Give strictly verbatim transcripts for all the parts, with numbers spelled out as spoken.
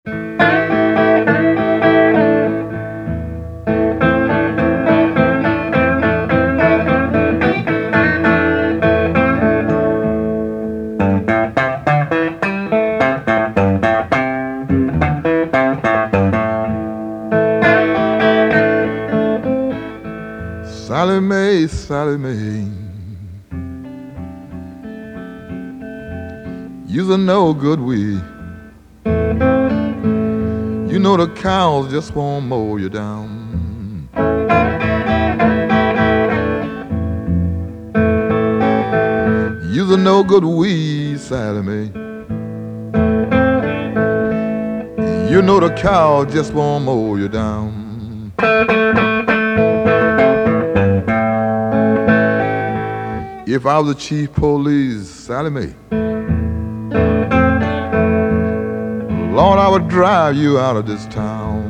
Sally Mae, Sally Mae, you's a no good weed. You know the cows just won't mow you down. You's a no good weed, Sally Mae. You know the cow just won't mow you down. If I was the chief police, Sally Mae, Lord, I would drive you out of this town.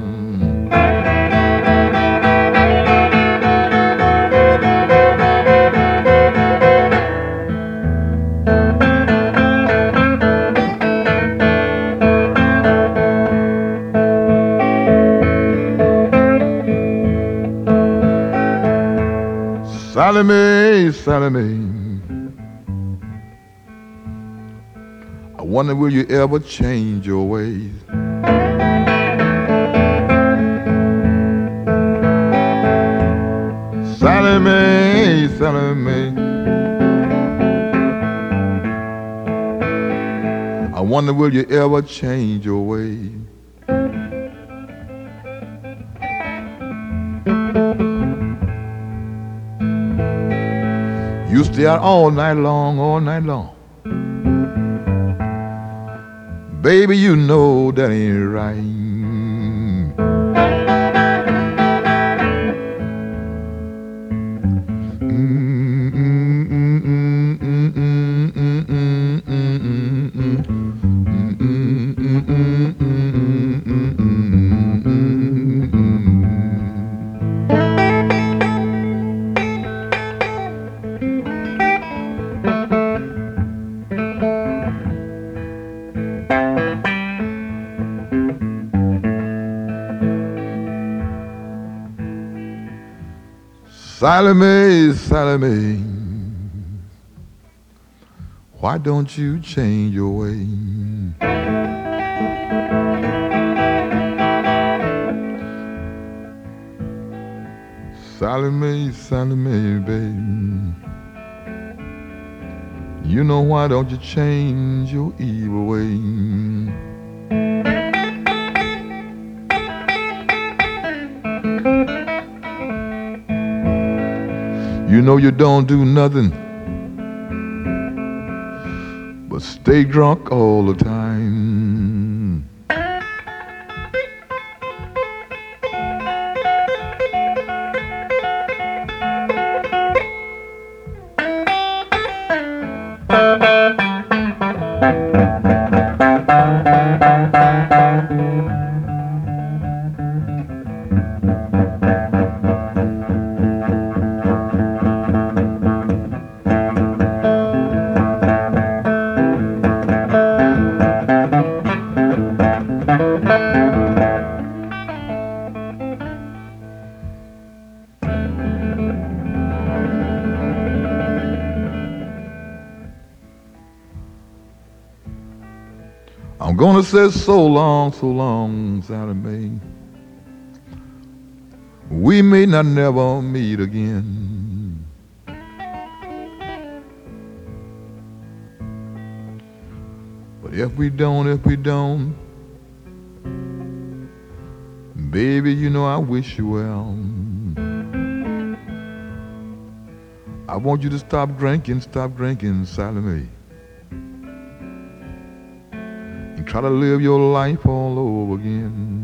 Sally Mae, Sally Mae, I wonder will you ever change your ways? Sally Mae, Sally Mae, I wonder will you ever change your ways? You stay out all night long, all night long. Baby, you know that ain't right. Sally Mae, Sally Mae, why don't you change your way? Sally Mae, Sally Mae, baby, you know why don't you change your evil way? You know you don't do nothing but stay drunk all the time. I'm gonna say so long, so long, Sally Mae. We may not never meet again. But if we don't, if we don't, baby, you know I wish you well. I want you to stop drinking, stop drinking, Sally Mae. Try to live your life all over again.